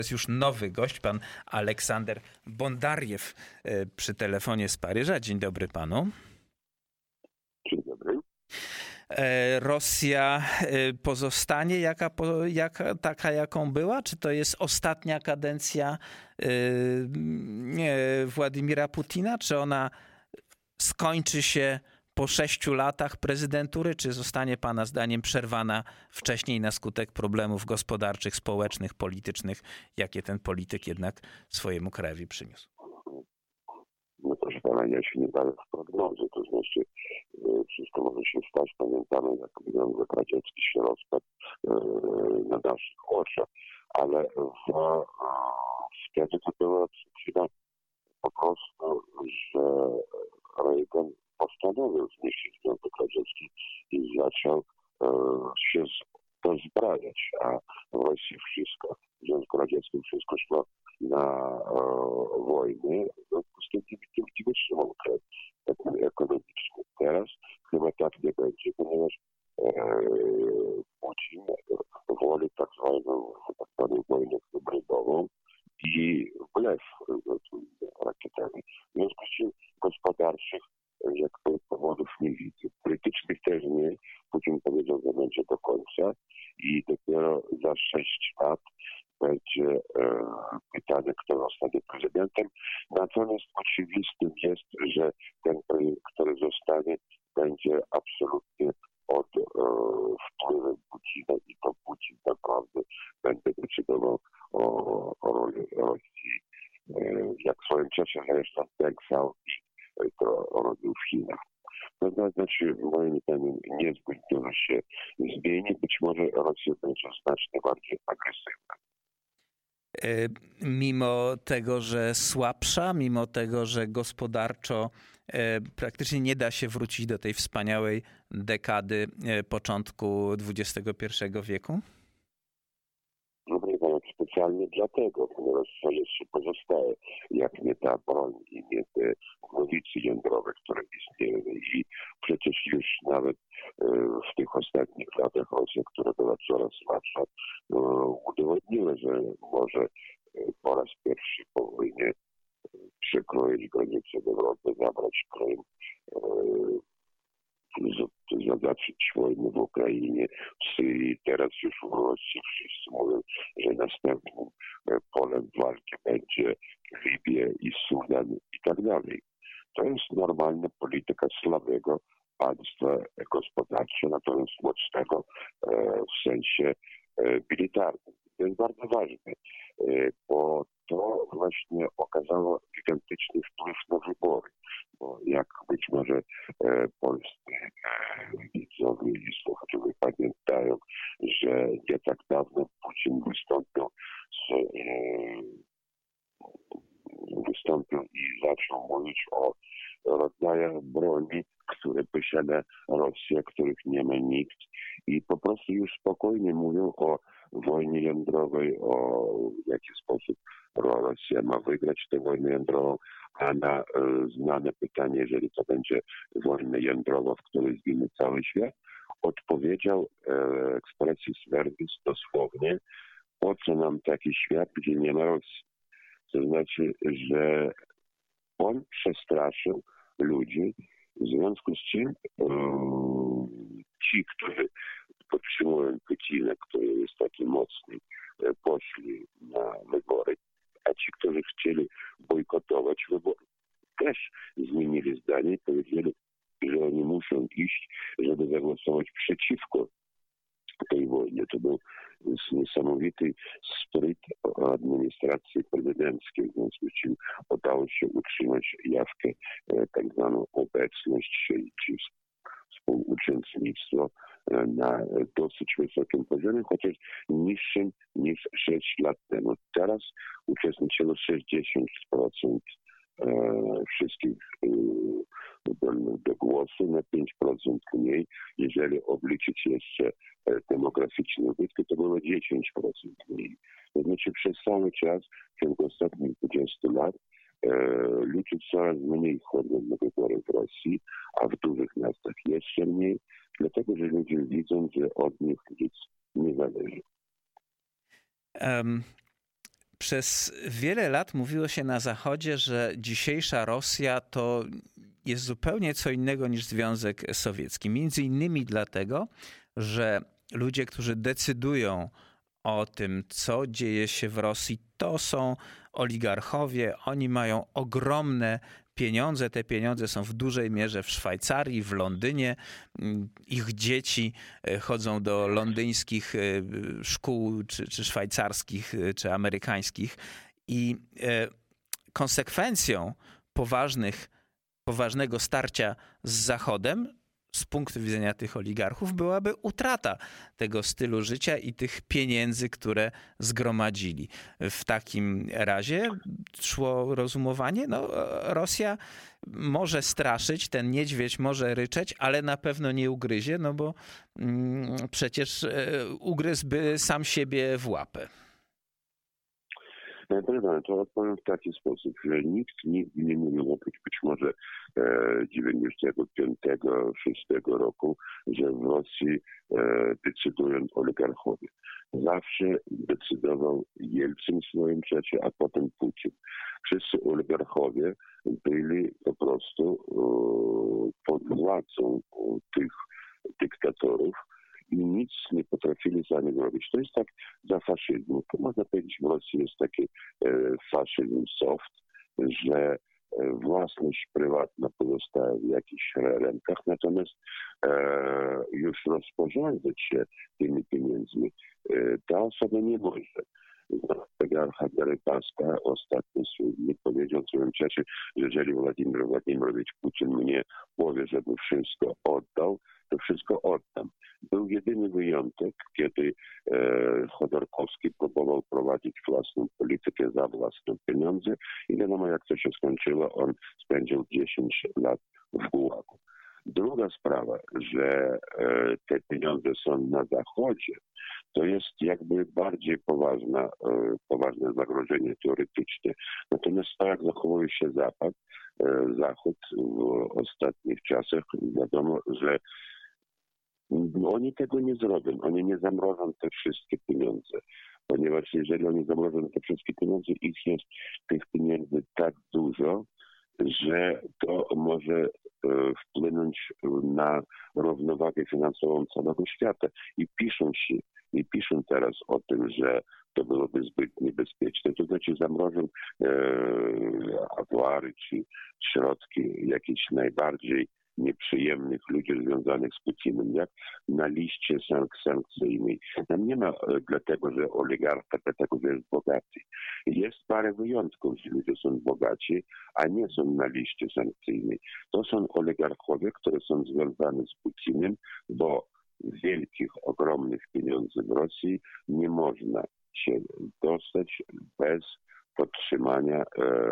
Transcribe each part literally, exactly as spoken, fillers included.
Jest już nowy gość, pan Aleksander Bondarjew przy telefonie z Paryża. Dzień dobry panu. Dzień dobry. Rosja pozostanie jaka, jaka, taka, jaką była? Czy to jest ostatnia kadencja nie, Władimira Putina? Czy ona skończy się po sześciu latach prezydentury? Czy zostanie pana zdaniem przerwana wcześniej na skutek problemów gospodarczych, społecznych, politycznych, jakie ten polityk jednak swojemu krajowi przyniósł? No proszę pana, ja się nie daję w prognozy, to znaczy wszystko może się stać. Pamiętamy, jak wyglądał radziecki się rozpad na naszych oczach, ale w, wtedy to była przyczyna po prostu, że Reagan postanowił zniszczyć Związek Radziecki i zaczął e, się dozbrajać, a w Rosji wszystko, w Związku Radzieckim wszystko szło na e, wojnę, no z tym nie, nie wytrzymał kraj ekonomiczny. Teraz chyba tak nie będzie, ponieważ e, Putin woli tak zwaną tak zwaną wojnę hybrydową i blef rakietami. W związku z czym gospodarczych jakby powodów nie widzę. Politycznych też nie. Putin powiedział, że będzie do końca i dopiero za sześć lat będzie e, pytanie, kto zostanie prezydentem. Natomiast oczywistym jest, że ten, który zostanie, będzie absolutnie pod e, wpływem Putina i to Putin naprawdę będzie decydował o, o roli Rosji. E, jak w swoim czasie zresztą Deng Xiaoping to robił w Chinach. To znaczy, moim zdaniem, niezbyt dużo się zmieni. Być może Rosja będzie znacznie bardziej agresywna. Mimo tego, że słabsza, mimo tego, że gospodarczo praktycznie nie da się wrócić do tej wspaniałej dekady początku dwudziestego pierwszego wieku? Specjalnie dlatego, ponieważ co jeszcze pozostaje, jak nie ta broń i nie te głowice jądrowe, które istnieją. I przecież już nawet w tych ostatnich latach Rosja, która była coraz słabsza, udowodniła, że może po raz pierwszy po wojnie przekroić granice Europy, zabrać Krym, zacząć wojnę w Ukrainie, w Syrii. Teraz już w Rosji wszyscy mówią, że następnym polem walki będzie Libia i Sudan i tak dalej. To jest normalna polityka słabego państwa gospodarczego, natomiast mocnego w sensie militarnym. To jest bardzo ważne, bo to właśnie okazało gigantyczny wpływ na wybory. Bo jak być może e, polscy e, widzowie i słuchacze pamiętają, że nie tak dawno Putin wystąpił, z, e, wystąpił i zaczął mówić o rodzajach broni, które posiada Rosja, których nie ma nikt. I po prostu już spokojnie mówią o wojnie jądrowej, o w jaki sposób Rosja ma wygrać tę wojnę jądrową, a na e, znane pytanie, jeżeli to będzie wojna jądrowa, w której zginie cały świat, odpowiedział e, expressis verbis dosłownie, po co nam taki świat, gdzie nie ma Rosji. To znaczy, że on przestraszył ludzi, w związku z czym e, ci, którzy podtrzymują Putina, który jest taki mocny, e, poszli na wybory, a ci, którzy chcieli bojkotować wybory, też zmienili zdanie i powiedzieli, że oni muszą iść, żeby zagłosować przeciwko tej wojnie. To był niesamowity spryt administracji prezydenckiej, w związku z czym udało się utrzymać jawkę, tak zwaną obecność, czy współuczestnictwo na dosyć wysokim poziomie, chociaż niższym niż sześć lat temu. Teraz uczestniczyło sześćdziesiąt procent wszystkich zdolnych do głosu, na pięć procent mniej. Jeżeli obliczyć jeszcze demograficzne ubytki, to było dziesięć procent mniej. To znaczy przez cały czas, w ciągu ostatnich dwudziestu lat, ludzie coraz mniej chodzą na wybory w Rosji, a w dużych miastach jeszcze mniej, dlatego że ludzie widzą, że od nich nic nie zależy. Um. Przez wiele lat mówiło się na Zachodzie, że dzisiejsza Rosja to jest zupełnie co innego niż Związek Sowiecki. Między innymi dlatego, że ludzie, którzy decydują o tym, co dzieje się w Rosji, to są oligarchowie. Oni mają ogromne pieniądze. Te pieniądze są w dużej mierze w Szwajcarii, w Londynie. Ich dzieci chodzą do londyńskich szkół, czy, czy szwajcarskich, czy amerykańskich. I konsekwencją poważnych, poważnego starcia z Zachodem z punktu widzenia tych oligarchów byłaby utrata tego stylu życia i tych pieniędzy, które zgromadzili. W takim razie szło rozumowanie, no Rosja może straszyć, ten niedźwiedź może ryczeć, ale na pewno nie ugryzie, no bo mm, przecież ugryzłby sam siebie w łapę. Proszę, to odpowiem w taki sposób, że nikt nigdy nie mówił, oprócz być może dziewięćdziesiątego piątego szóstego roku, że w Rosji e, decydują oligarchowie. Zawsze decydował Jelcyn w swoim czasie, a potem Putin. Wszyscy oligarchowie byli po prostu e, pod władzą tych dyktatorów i nic nie potrafili sami zrobić. To jest tak za faszyzmu. To można powiedzieć, w Rosji jest taki e, faszyzm soft, że e, własność prywatna pozostaje w jakichś rękach, natomiast e, już rozporządzać się tymi pieniędzmi e, ta osoba nie może. Oligarcha Derypaska ostatnio słynnie powiedział w swoim czasie, że jeżeli Władimir Władimirowicz Putin mnie powie, żeby wszystko oddał, to wszystko oddam. Był jedyny wyjątek, kiedy e, Chodorkowski próbował prowadzić własną politykę za własne pieniądze i wiadomo, jak to się skończyło, on spędził dziesięć lat w gułagu. Druga sprawa, że e, te pieniądze są na Zachodzie, to jest jakby bardziej poważna, e, poważne zagrożenie teoretyczne. Natomiast to, jak zachowuje się Zachód, e, Zachód w ostatnich czasach, wiadomo, że oni tego nie zrobią. Oni nie zamrożą te wszystkie pieniądze. Ponieważ jeżeli oni zamrożą te wszystkie pieniądze, ich jest tych pieniędzy tak dużo, że to może wpłynąć na równowagę finansową całego świata. I piszą się, i piszą teraz o tym, że to byłoby zbyt niebezpieczne. To znaczy zamrożą e, awary czy środki jakieś najbardziej nieprzyjemnych ludzi związanych z Putinem, jak na liście sank- sankcyjnej. Tam nie ma e, dlatego, że oligarcha, dlatego, że jest bogaty. Jest parę wyjątków, że ludzie są bogaci, a nie są na liście sankcyjnej. To są oligarchowie, które są związane z Putinem, bo wielkich, ogromnych pieniędzy w Rosji nie można się dostać bez podtrzymania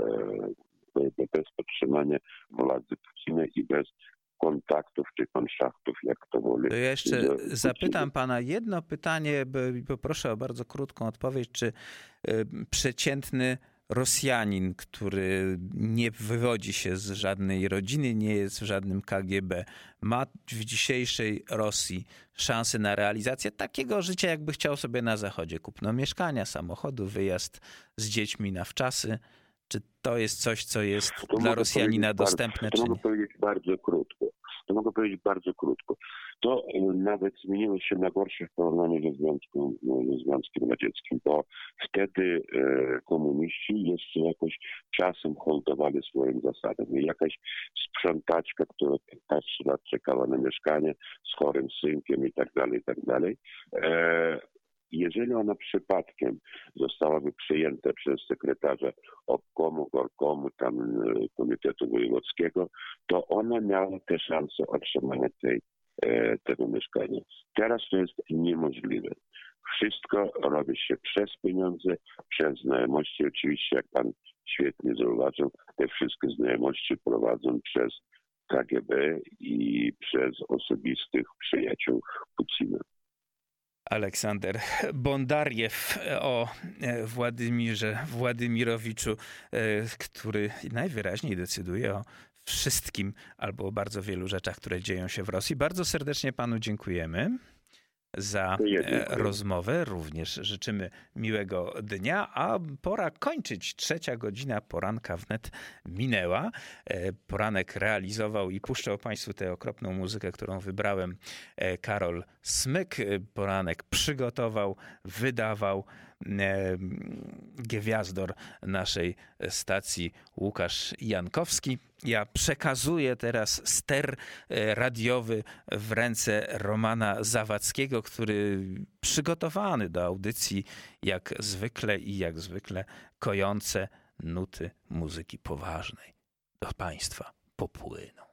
e, bez podtrzymania władzy Putina i bez kontaktów czy konszachtów, jak to woli. To ja jeszcze zapytam pana jedno pytanie, poproszę o bardzo krótką odpowiedź. Czy przeciętny Rosjanin, który nie wywodzi się z żadnej rodziny, nie jest w żadnym K G B, ma w dzisiejszej Rosji szansę na realizację takiego życia, jakby chciał sobie na Zachodzie? Kupno mieszkania, samochodu, wyjazd z dziećmi na wczasy. Czy to jest coś, co jest to dla Rosjanina dostępne, bardzo, to czy mogę nie? powiedzieć bardzo krótko. To mogę powiedzieć bardzo krótko. To nawet zmieniło się na gorsze w porównaniu ze Związkiem, ze Związkiem Radzieckim, bo wtedy e, komuniści jeszcze jakoś czasem hołdowali swoim zasadom. I jakaś sprzątaczka, która piętnaście lat czekała na mieszkanie z chorym synkiem i tak dalej, i tak dalej. E, Jeżeli ona przypadkiem zostałaby przyjęta przez sekretarza obkomu, gorkomu, tam Komitetu Wojewódzkiego, to ona miała te szanse otrzymania tej, tego mieszkania. Teraz to jest niemożliwe. Wszystko robi się przez pieniądze, przez znajomości. Oczywiście, jak pan świetnie zauważył, te wszystkie znajomości prowadzą przez K G B i przez osobistych przyjaciół Putina. Aleksander Bondarjew o Władimirze Władimirowiczu, który najwyraźniej decyduje o wszystkim albo o bardzo wielu rzeczach, które dzieją się w Rosji. Bardzo serdecznie panu dziękujemy. za rozmowę. Również życzymy miłego dnia, a pora kończyć. Trzecia godzina poranka wnet minęła. Poranek realizował i puszczał Państwu tę okropną muzykę, którą wybrałem, Karol Smyk. Poranek przygotował, wydawał gwiazdor naszej stacji Łukasz Jankowski. Ja przekazuję teraz ster radiowy w ręce Romana Zawadzkiego, który przygotowany do audycji jak zwykle i jak zwykle kojące nuty muzyki poważnej do Państwa popłyną.